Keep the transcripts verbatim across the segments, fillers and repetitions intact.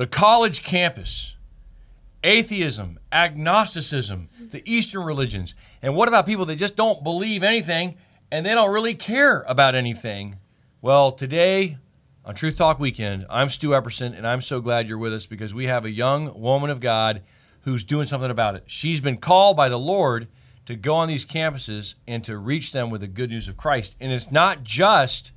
the college campus, atheism, agnosticism, the Eastern religions. And what about people that just don't believe anything and they don't really care about anything? Well, today on Truth Talk Weekend, I'm Stu Epperson, and I'm so glad you're with us because we have a young woman of God who's doing something about it. She's been called by the Lord to go on these campuses and to reach them with the good news of Christ. And it's not just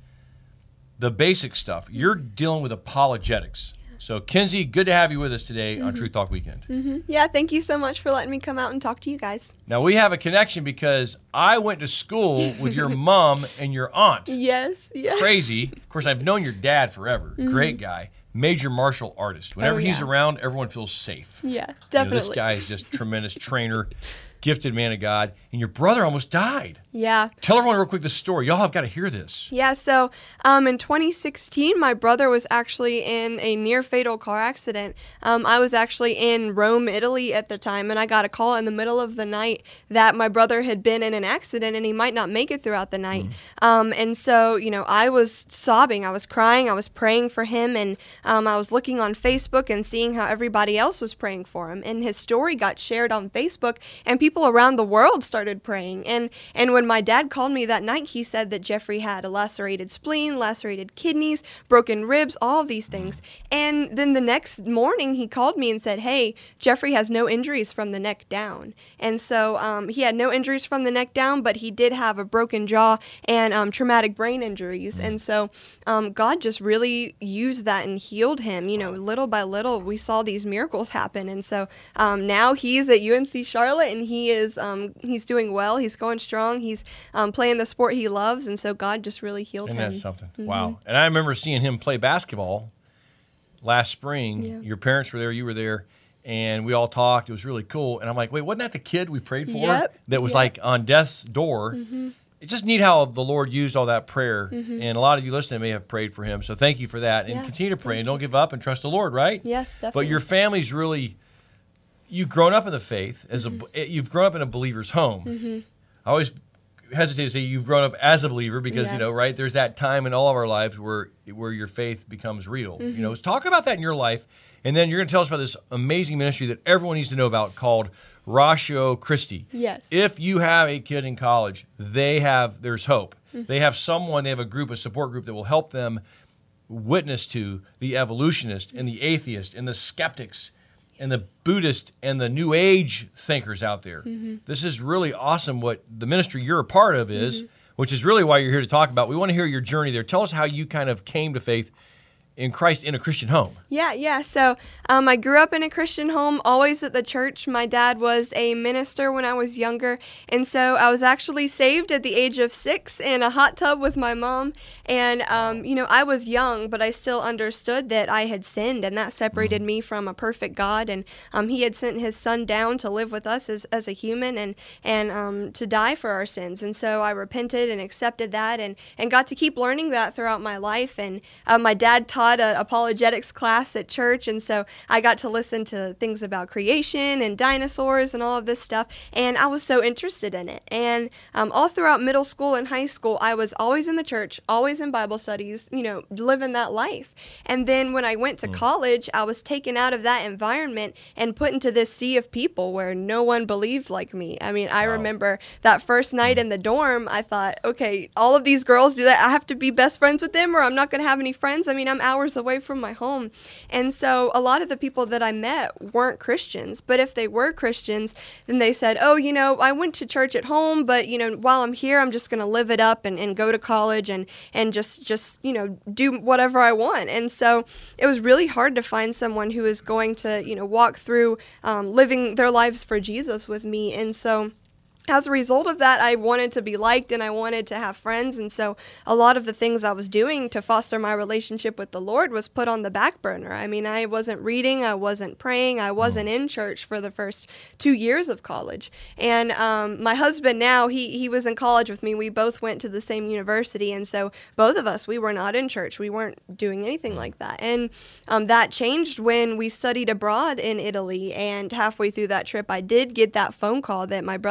the basic stuff. You're dealing with apologetics. So, Kenzie, good to have you with us today mm-hmm. on Truth Talk Weekend. Mm-hmm. Yeah, thank you so much for letting me come out and talk to you guys. Now, we have a connection because I went to school with your mom and your aunt. Yes, yes. Crazy. Of course, I've known your dad forever. Mm-hmm. Great guy. Major martial artist. Whenever oh, yeah. he's around, everyone feels safe. Yeah, definitely. You know, this guy is just tremendous trainer, gifted man of God. And your brother almost died. Yeah. Tell everyone real quick the story. Y'all have got to hear this. Yeah, so um, in twenty sixteen, my brother was actually in a near-fatal car accident. Um, I was actually in Rome, Italy at the time, and I got a call in the middle of the night that my brother had been in an accident and he might not make it throughout the night. Mm. Um, and so, you know, I was sobbing. I was crying. I was praying for him, and um, I was looking on Facebook and seeing how everybody else was praying for him. And his story got shared on Facebook, and people around the world started praying. And, and when my dad called me that night, he said that Jeffrey had a lacerated spleen, lacerated kidneys, broken ribs, all of these things. And then the next morning, he called me and said, hey, Jeffrey has no injuries from the neck down. And so um, he had no injuries from the neck down, but he did have a broken jaw and um, traumatic brain injuries. And so um, God just really used that and healed him. You know, little by little, we saw these miracles happen. And so um, now he's at U N C Charlotte, and he is um, he's doing well. He's going strong. He's um, playing the sport he loves, and so God just really healed Isn't him. That something? Mm-hmm. Wow. And I remember seeing him play basketball last spring. Yeah. Your parents were there, you were there, and we all talked. It was really cool. And I'm like, wait, wasn't that the kid we prayed for yep. that was yep. like on death's door? Mm-hmm. It's just neat how the Lord used all that prayer, mm-hmm. and a lot of you listening may have prayed for him. So thank you for that, and yeah, continue to pray, and don't give up, and trust the Lord, right? Yes, definitely. But your family's really, you've grown up in the faith, as mm-hmm. a, you've grown up in a believer's home. Mm-hmm. I always hesitate to say you've grown up as a believer because, yeah. you know, right, there's that time in all of our lives where where your faith becomes real. Mm-hmm. You know, talk about that in your life, and then you're going to tell us about this amazing ministry that everyone needs to know about called Ratio Christi. Yes. If you have a kid in college, they have, there's hope. Mm-hmm. They have someone, they have a group, a support group that will help them witness to the evolutionist and the atheist and the skeptics and the Buddhist and the New Age thinkers out there. Mm-hmm. This is really awesome what the ministry you're a part of is, mm-hmm. which is really why you're here to talk about. We want to hear your journey there. Tell us how you kind of came to faith in Christ in a Christian home. Yeah, yeah. So um, I grew up in a Christian home, always at the church. My dad was a minister when I was younger, and so I was actually saved at the age of six in a hot tub with my mom. And, um, you know, I was young, but I still understood that I had sinned, and that separated mm-hmm. me from a perfect God. And um, he had sent his son down to live with us as, as a human and, and um, to die for our sins. And so I repented and accepted that and, and got to keep learning that throughout my life. And uh, my dad taught an apologetics class at church, and so I got to listen to things about creation and dinosaurs and all of this stuff, and I was so interested in it. And um, all throughout middle school and high school, I was always in the church, always in Bible studies, you know, living that life. And then when I went to mm. college, I was taken out of that environment and put into this sea of people where no one believed like me. I mean, I wow. remember that first night mm. in the dorm, I thought, okay, all of these girls do that. I have to be best friends with them or I'm not going to have any friends. I mean, I'm out hours away from my home. And so a lot of the people that I met weren't Christians, but if they were Christians, then they said, oh, you know, I went to church at home, but, you know, while I'm here, I'm just going to live it up and, and go to college and, and just, just, you know, do whatever I want. And so it was really hard to find someone who is going to, you know, walk through um, living their lives for Jesus with me. And so as a result of that, I wanted to be liked and I wanted to have friends. And so a lot of the things I was doing to foster my relationship with the Lord was put on the back burner. I mean, I wasn't reading, I wasn't praying, I wasn't in church for the first two years of college. And um, my husband now, he, he was in college with me. We both went to the same university. And so both of us, we were not in church. We weren't doing anything like that. And um, that changed when we studied abroad in Italy. And halfway through that trip, I did get that phone call that my brother had been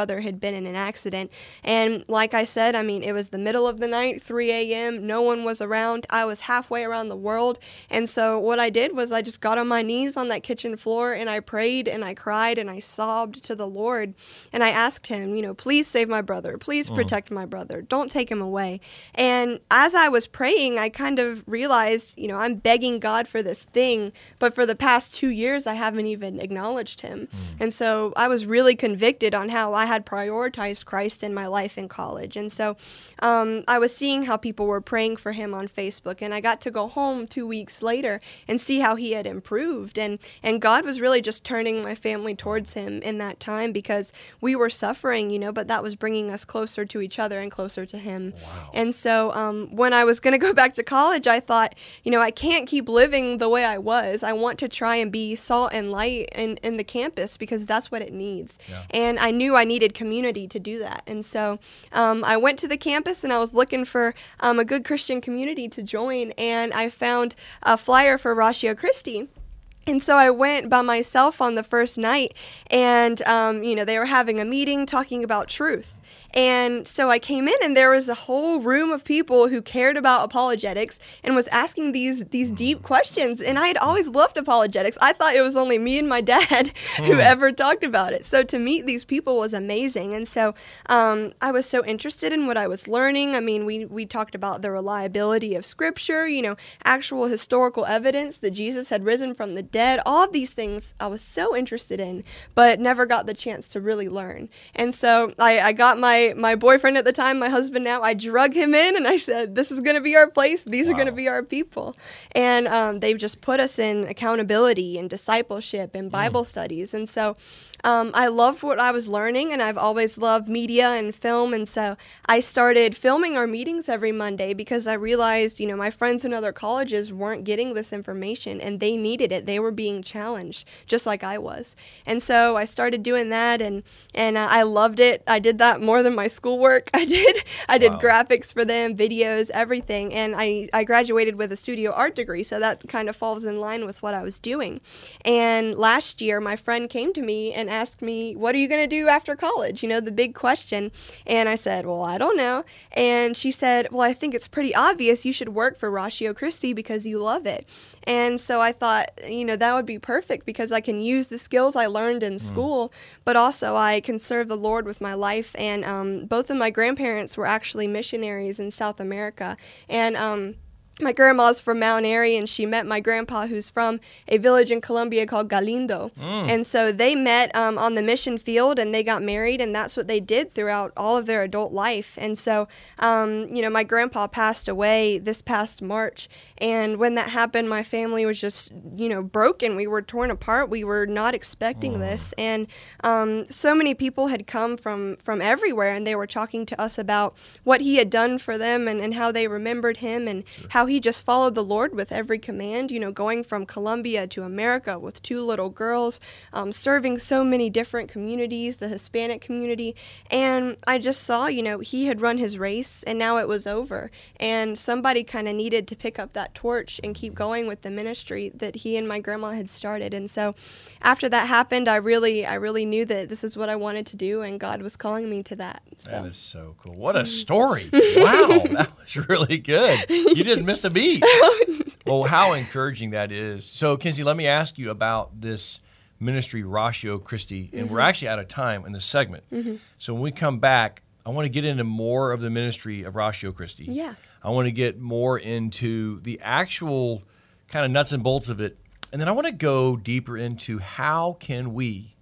been in an accident. And like I said, I mean, it was the middle of the night, three a.m., no one was around. I was halfway around the world. And so what I did was I just got on my knees on that kitchen floor and I prayed and I cried and I sobbed to the Lord. And I asked him, you know, please save my brother. Please protect mm. my brother. Don't take him away. And as I was praying, I kind of realized, you know, I'm begging God for this thing, but for the past two years, I haven't even acknowledged him. Mm. And so I was really convicted on how I had prioritized Christ in my life in college. And so um, I was seeing how people were praying for him on Facebook, and I got to go home two weeks later and see how he had improved. And, and God was really just turning my family towards him in that time because we were suffering, you know, but that was bringing us closer to each other and closer to him. Wow. And so um, when I was going to go back to college, I thought, you know, I can't keep living the way I was. I want to try and be salt and light in, in the campus because that's what it needs. Yeah. And I knew I needed community to do that. And so um, I went to the campus and I was looking for um, a good Christian community to join. And I found a flyer for Ratio Christi. And so I went by myself on the first night and, um, you know, they were having a meeting talking about truth. And so I came in and there was a whole room of people who cared about apologetics and was asking these these deep questions. And I had always loved apologetics. I thought it was only me and my dad who mm. ever talked about it. So to meet these people was amazing. And so um, I was so interested in what I was learning. I mean, we, we talked about the reliability of Scripture, you know, actual historical evidence that Jesus had risen from the dead. All of these things I was so interested in, but never got the chance to really learn. And so I, I got my my boyfriend at the time, my husband now, I drug him in and I said, this is going to be our place. These wow. are going to be our people. And um, they've just put us in accountability and discipleship and Bible mm. studies. And so um, I loved what I was learning, and I've always loved media and film. And so I started filming our meetings every Monday because I realized, you know, my friends in other colleges weren't getting this information and they needed it. They were being challenged just like I was. And so I started doing that, and, and uh, I loved it. I did that more than my schoolwork. I did I did wow. graphics for them, videos, everything. And I, I graduated with a studio art degree, so that kind of falls in line with what I was doing. And last year, my friend came to me and asked me, what are you going to do after college? You know, the big question. And I said, well, I don't know. And she said, well, I think it's pretty obvious you should work for Ratio Christi because you love it. And so I thought, you know, that would be perfect because I can use the skills I learned in school, mm. but also I can serve the Lord with my life. And um, both of my grandparents were actually missionaries in South America. And um, my grandma's from Mount Airy, and she met my grandpa, who's from a village in Colombia called Galindo. Mm. And so they met um, on the mission field, and they got married, and that's what they did throughout all of their adult life. And so, um, you know, my grandpa passed away this past March, and when that happened, my family was just, you know, broken. We were torn apart. We were not expecting mm. this. And um, so many people had come from, from everywhere, and they were talking to us about what he had done for them and, and how they remembered him and sure. how he just followed the Lord with every command, you know, going from Colombia to America with two little girls, um, serving so many different communities, the Hispanic community. And I just saw, you know, he had run his race and now it was over. And somebody kind of needed to pick up that torch and keep going with the ministry that he and my grandma had started. And so after that happened, I really, I really knew that this is what I wanted to do, and God was calling me to that. So. That is so cool. What a story. Wow, that was really good. You didn't miss a beat. Well, how encouraging that is. So, Kinsey, let me ask you about this ministry, Ratio Christi, and mm-hmm. we're actually out of time in this segment. Mm-hmm. So when we come back, I want to get into more of the ministry of Ratio Christi. Yeah. I want to get more into the actual kind of nuts and bolts of it, and then I want to go deeper into how can we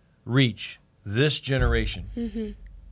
reach this generation mm-hmm.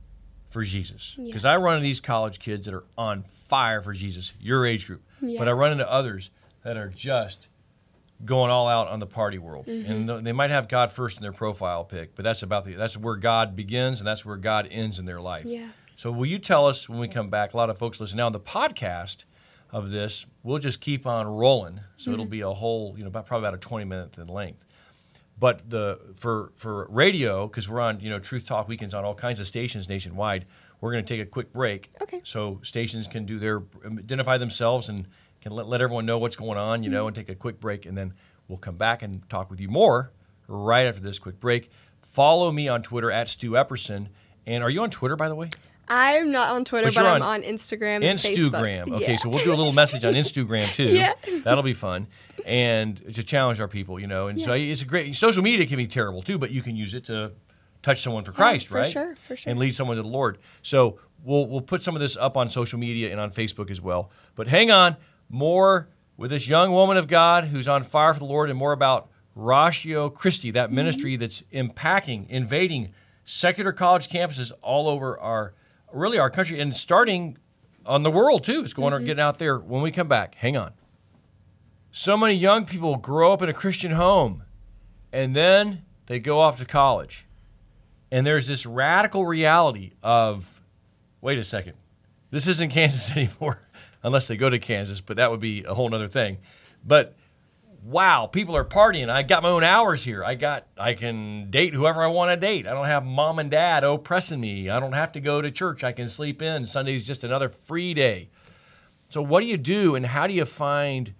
for Jesus. Because yeah. I run into these college kids that are on fire for Jesus, your age group. Yeah. But I run into others that are just going all out on the party world. Mm-hmm. And they might have God first in their profile pic, but that's about the that's where God begins and that's where God ends in their life. Yeah. So will you tell us when we come back, a lot of folks listen now, the podcast of this, we'll just keep on rolling. So mm-hmm. it'll be a whole, you know, about probably about a twenty minute in length. But the for for radio, because we're on, you know, Truth Talk Weekends on all kinds of stations nationwide, we're going to take a quick break. Okay. So stations can do their, identify themselves and can let, let everyone know what's going on, you mm-hmm. know, and take a quick break. And then we'll come back and talk with you more right after this quick break. Follow me on Twitter at Stu Epperson. And are you on Twitter, by the way? I'm not on Twitter, But but, you're I'm on on Instagram and Instagram. Facebook. Okay, Yeah. so we'll do a little message on Instagram too. Yeah. That'll be fun. And to challenge our people, you know. And so it's a great, social media can be terrible too, but you can use it to touch someone for Christ, for right? sure, for sure. And lead someone to the Lord. So we'll we'll put some of this up on social media and on Facebook as well. But hang on, more with this young woman of God who's on fire for the Lord, and more about Ratio Christi, that ministry that's impacting, invading secular college campuses all over our, really our country, and starting on the world too. It's going mm-hmm. getting out there. When we come back, hang on. So many young people grow up in a Christian home, and then they go off to college. And there's this radical reality of, wait a second, this isn't Kansas anymore, unless they go to Kansas, but that would be a whole other thing. But wow, people are partying. I got my own hours here. I got, I can date whoever I want to date. I don't have mom and dad oppressing me. I don't have to go to church. I can sleep in. Sunday's just another free day. So what do you do, and how do you find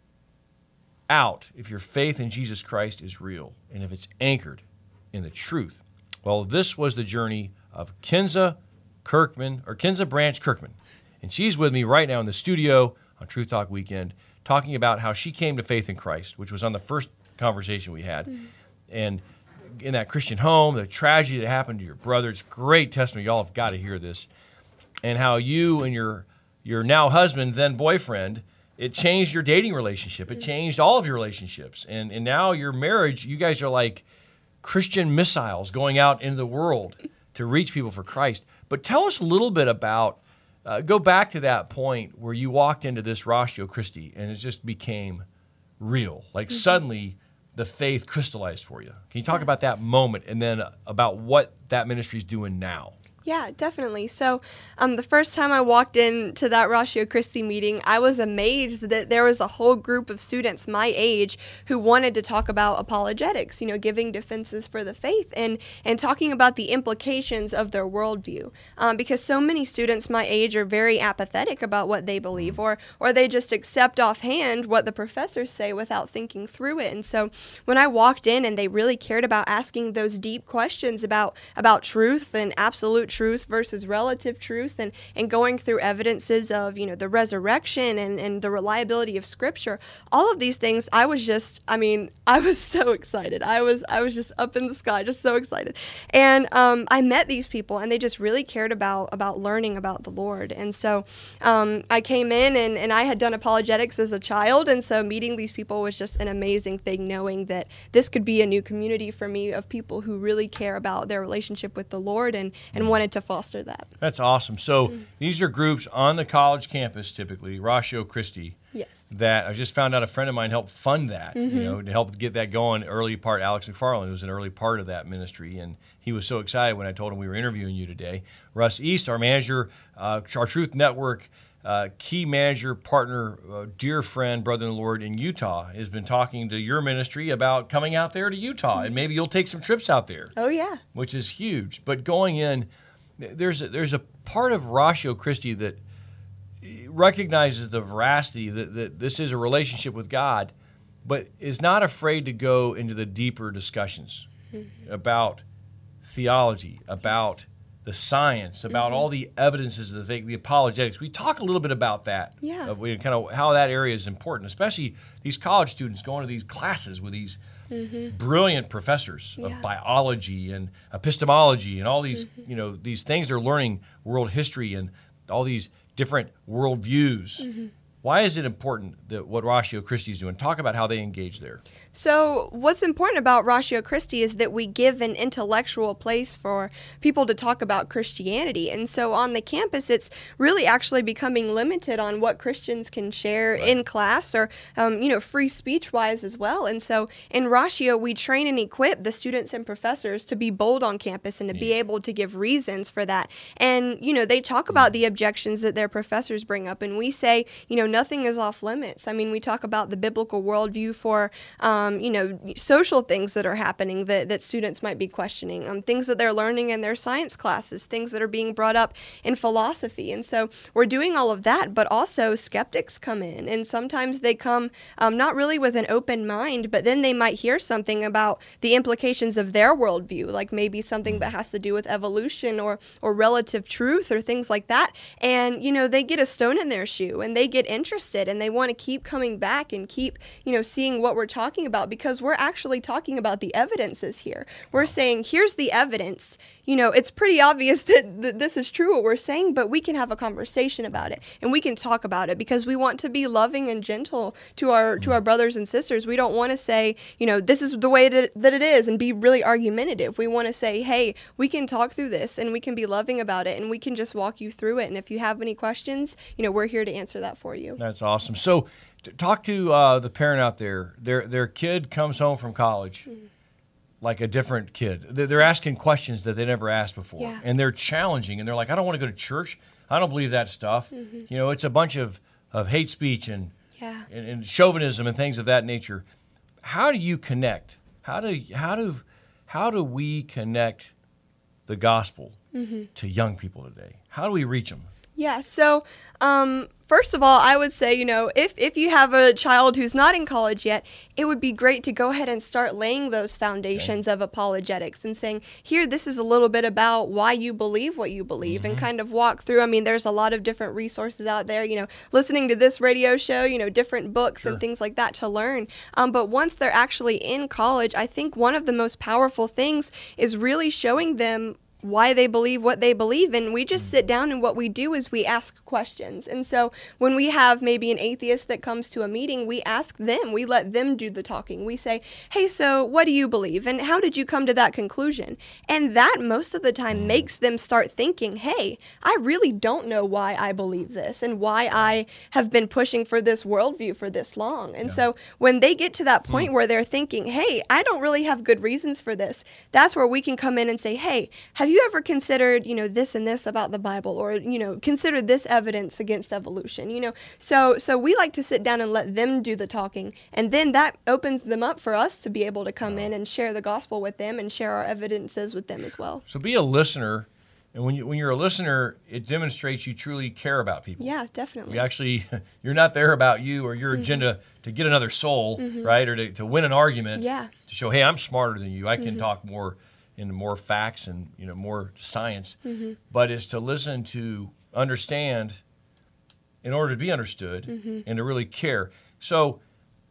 out if your faith in Jesus Christ is real and if it's anchored in the truth? Well, this was the journey of Kinza Kirkman, or Kinza Branch Kirkman. And she's with me right now in the studio on Truth Talk Weekend, talking about how she came to faith in Christ, which was on the first conversation we had. Mm-hmm. And in that Christian home, the tragedy that happened to your brother, it's great testimony. Y'all have got to hear this. And how you and your your now husband, then boyfriend, it changed your dating relationship. It changed all of your relationships. And, and now your marriage, you guys are like Christian missiles going out into the world to reach people for Christ. But tell us a little bit about, uh, go back to that point where you walked into this Ratio Christi and it just became real. Like mm-hmm. suddenly the faith crystallized for you. Can you talk about that moment, and then about what that ministry is doing now? Yeah, definitely. So um, the first time I walked into that Ratio Christi meeting, I was amazed that there was a whole group of students my age who wanted to talk about apologetics, you know, giving defenses for the faith and, and talking about the implications of their worldview. Um, because so many students my age are very apathetic about what they believe, or, or they just accept offhand what the professors say without thinking through it. And so when I walked in and they really cared about asking those deep questions about, about truth and absolute truth, truth versus relative truth, and, and going through evidences of, you know, the resurrection and, and the reliability of Scripture, all of these things, I was just, I mean, I was so excited. I was I was just up in the sky, just so excited. And um, I met these people, and they just really cared about, about learning about the Lord. And so um, I came in, and, and I had done apologetics as a child, and so meeting these people was just an amazing thing, knowing that this could be a new community for me of people who really care about their relationship with the Lord and, and wanted to foster that. That's awesome. So mm-hmm. these are groups on the college campus, typically, Ratio Christi. Yes. That I just found out a friend of mine helped fund that, mm-hmm. you know, to help get that going. Early part, Alex McFarland was an early part of that ministry, and he was so excited when I told him we were interviewing you today. Russ East, our manager, uh, our Truth Network, uh, key manager, partner, uh, dear friend, brother in the Lord in Utah, has been talking to your ministry about coming out there to Utah, mm-hmm. and maybe you'll take some trips out there. Oh, yeah. Which is huge. But going in, there's a, there's a part of Ratio Christi that recognizes the veracity that, that this is a relationship with God, but is not afraid to go into the deeper discussions mm-hmm. about theology, about the science, about mm-hmm. all the evidences of the faith, the apologetics. We talk a little bit about that, yeah. uh, we, kind of how that area is important, especially these college students going to these classes with these mm-hmm. brilliant professors of yeah. biology and epistemology and all these, mm-hmm. you know, these things they're learning, world history and all these different worldviews. Mm-hmm. Why is it important that what Ratio Christi is doing? Talk about how they engage there. So what's important about Ratio Christi is that we give an intellectual place for people to talk about Christianity. And so on the campus, it's really actually becoming limited on what Christians can share right. in class or, um, you know, free speech-wise as well. And so in Ratio, we train and equip the students and professors to be bold on campus and to yeah. be able to give reasons for that. And, you know, they talk about the objections that their professors bring up. And we say, you know, nothing is off limits. I mean, we talk about the biblical worldview for um, um, you know, social things that are happening that, that students might be questioning, um, things that they're learning in their science classes, things that are being brought up in philosophy. And so we're doing all of that, but also skeptics come in, and sometimes they come um, not really with an open mind, but then they might hear something about the implications of their worldview, like maybe something that has to do with evolution or, or relative truth or things like that. And, you know, they get a stone in their shoe and they get interested and they want to keep coming back and keep, you know, seeing what we're talking about, because we're actually talking about the evidences here. We're saying, here's the evidence. You know, it's pretty obvious that, that this is true what we're saying, but we can have a conversation about it and we can talk about it because we want to be loving and gentle to our to our brothers and sisters. We don't want to say, you know, this is the way that, that it is and be really argumentative. We want to say, hey, we can talk through this and we can be loving about it and we can just walk you through it. And if you have any questions, you know, we're here to answer that for you. That's awesome. So t- talk to uh, the parent out there. Their their kid comes home from college. Mm-hmm. Like a different kid. They're asking questions that they never asked before. Yeah. And they're challenging. And they're like, I don't want to go to church. I don't believe that stuff. Mm-hmm. You know, it's a bunch of, of hate speech and, yeah. and, and chauvinism and things of that nature. How do you connect? How do how do, how do we connect the gospel mm-hmm. to young people today? How do we reach them? Yeah, so um, first of all, I would say, you know, if, if you have a child who's not in college yet, it would be great to go ahead and start laying those foundations okay. of apologetics and saying, here, this is a little bit about why you believe what you believe, mm-hmm. and kind of walk through. I mean, there's a lot of different resources out there, you know, listening to this radio show, you know, different books sure. and things like that to learn. Um, but once they're actually in college, I think one of the most powerful things is really showing them why they believe what they believe. And we just sit down, and what we do is we ask questions. And so when we have maybe an atheist that comes to a meeting, we ask them, we let them do the talking. We say, hey, so what do you believe? And how did you come to that conclusion? And that most of the time makes them start thinking, hey, I really don't know why I believe this and why I have been pushing for this worldview for this long. And yeah. so when they get to that point mm. where they're thinking, hey, I don't really have good reasons for this, that's where we can come in and say, hey, have Have you ever considered, you know, this and this about the Bible, or, you know, considered this evidence against evolution, you know? So so we like to sit down and let them do the talking, and then that opens them up for us to be able to come in and share the gospel with them and share our evidences with them as well. So be a listener, and when you when you're a listener, it demonstrates you truly care about people. Yeah, definitely. You actually, you're not there about you or your mm-hmm. agenda to get another soul, mm-hmm. right, or to, to win an argument. Yeah. To show, hey, I'm smarter than you. I can mm-hmm. talk more into more facts and, you know, more science, mm-hmm. but is to listen, to understand in order to be understood, mm-hmm. and to really care. So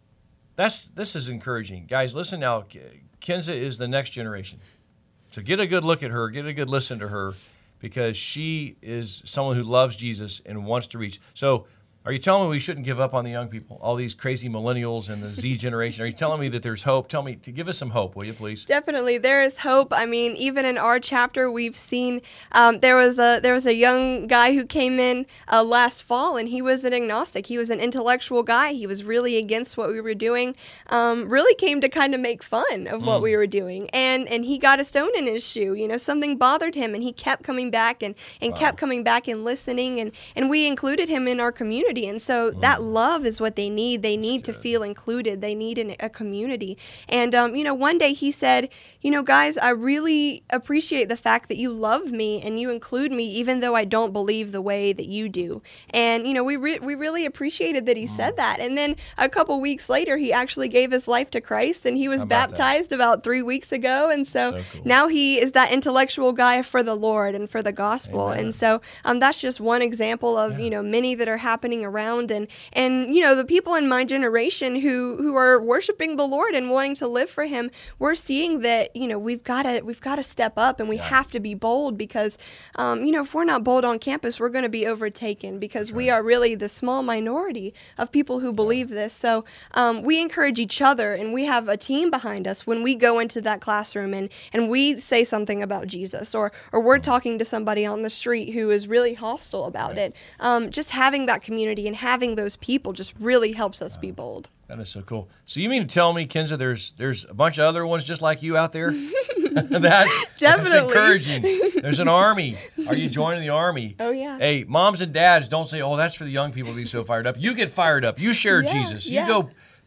that's this is encouraging. Guys, listen now. Kenza is the next generation. So get a good look at her, get a good listen to her, because she is someone who loves Jesus and wants to reach. So are you telling me we shouldn't give up on the young people, all these crazy millennials and the Z generation? Are you telling me that there's hope? Tell me, to give us some hope, will you please? Definitely, there is hope. I mean, even in our chapter, we've seen um, there was a there was a young guy who came in uh, last fall, and he was an agnostic. He was an intellectual guy. He was really against what we were doing. Um, really came to kind of make fun of what mm. we were doing, and and he got a stone in his shoe. You know, something bothered him, and he kept coming back and and wow. kept coming back and listening, and and we included him in our community. And so mm. that love is what they need. They need to feel included. They need an, a community. And, um, you know, one day he said, you know, guys, I really appreciate the fact that you love me and you include me, even though I don't believe the way that you do. And, you know, we re- we really appreciated that he mm. said that. And then a couple weeks later, he actually gave his life to Christ, and he was about baptized that? about three weeks ago. And so, so cool. now he is that intellectual guy for the Lord and for the gospel. Amen. And so um, that's just one example of, yeah. you know, many that are happening around, and and you know, the people in my generation who who are worshiping the Lord and wanting to live for him, we're seeing that, you know, we've got to we've got to step up, and we yeah. have to be bold, because um, you know, if we're not bold on campus, we're going to be overtaken, because right. we are really the small minority of people who believe this. So um, we encourage each other, and we have a team behind us when we go into that classroom and and we say something about Jesus, or or we're talking to somebody on the street who is really hostile about right. it. Um, just having that community and having those people just really helps us wow. be bold. That is so cool. So you mean to tell me, Kenza, there's there's a bunch of other ones just like you out there? that's, Definitely. That's encouraging. There's an army. Are you joining the army? Oh, yeah. Hey, moms and dads, don't say, oh, that's for the young people to be so fired up. You get fired up. You share yeah, Jesus. Yeah. You go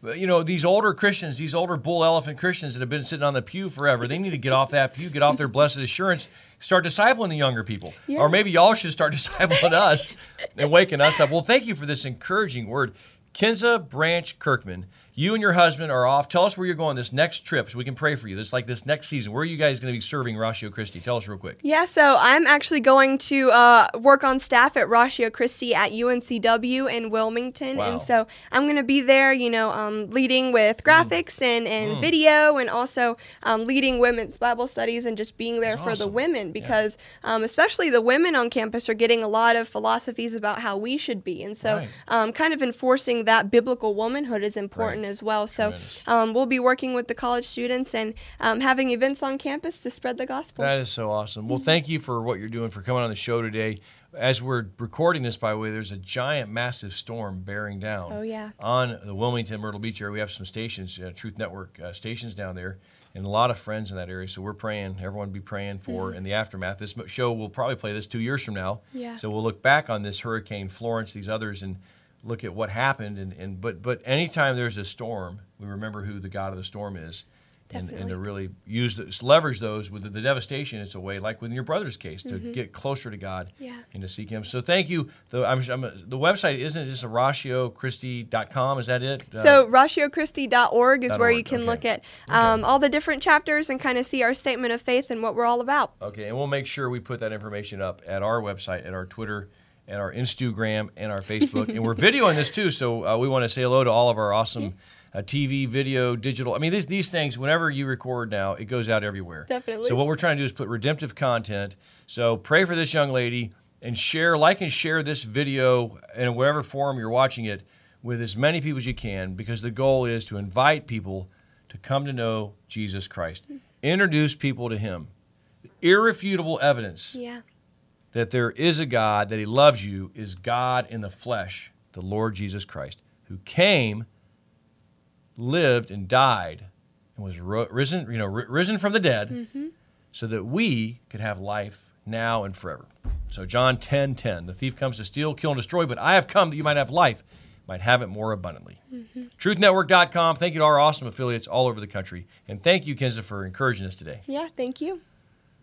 you know, these older Christians, these older bull elephant Christians that have been sitting on the pew forever, they need to get off that pew, get off their blessed assurance, start discipling the younger people. Yeah. Or maybe y'all should start discipling us and waking us up. Well, thank you for this encouraging word. Kinza Branch Kirkman, you and your husband are off. Tell us where you're going this next trip so we can pray for you. This like this next season. Where are you guys going to be serving Ratio Christi? Tell us real quick. Yeah, so I'm actually going to uh, work on staff at Ratio Christi at U N C W in Wilmington. Wow. And so I'm going to be there, you know, um, leading with graphics mm. and, and mm. video, and also um, leading women's Bible studies and just being there That's for awesome. the women, because yeah. um, especially the women on campus are getting a lot of philosophies about how we should be. And so right. um, kind of enforcing that biblical womanhood is important right. as well. So um, we'll be working with the college students and um, having events on campus to spread the gospel. That is so awesome. Well, thank you for what you're doing, for coming on the show today. As we're recording this, by the way, there's a giant, massive storm bearing down oh, yeah. on the Wilmington, Myrtle Beach area. We have some stations, uh, Truth Network uh, stations down there, and a lot of friends in that area. So we're praying, everyone be praying for mm-hmm. in the aftermath. This show, we'll probably play this two years from now. Yeah. So we'll look back on this Hurricane Florence, these others, and look at what happened. And, and but but anytime there's a storm, we remember who the God of the storm is. And, and to really use those, leverage those with the, the devastation, it's a way, like with your brother's case, to mm-hmm. get closer to God yeah. and to seek Him. So thank you. The, I'm, I'm, the website isn't just a ratio christi dot com. Is that it? So uh, ratio christi dot org is where org. you can okay. look at um, okay. all the different chapters and kind of see our statement of faith and what we're all about. Okay, and we'll make sure we put that information up at our website, at our Twitter, at our Instagram, and our Facebook. And we're videoing this too, so uh, we want to say hello to all of our awesome. Yeah. Uh, T V, video, digital. I mean, these these things, whenever you record now, it goes out everywhere. Definitely. So what we're trying to do is put redemptive content. So pray for this young lady and share, like and share this video in whatever form you're watching it with as many people as you can, because the goal is to invite people to come to know Jesus Christ. Mm-hmm. Introduce people to Him. Irrefutable evidence yeah. that there is a God, that He loves you, is God in the flesh, the Lord Jesus Christ, who came, lived and died and was ro- risen, you know, r- risen from the dead, mm-hmm. so that we could have life now and forever. So John ten ten, the thief comes to steal, kill, and destroy, but I have come that you might have life, might have it more abundantly. Mm-hmm. truth network dot com. Thank you to our awesome affiliates all over the country. And thank you, Kinza, for encouraging us today. Yeah, thank you.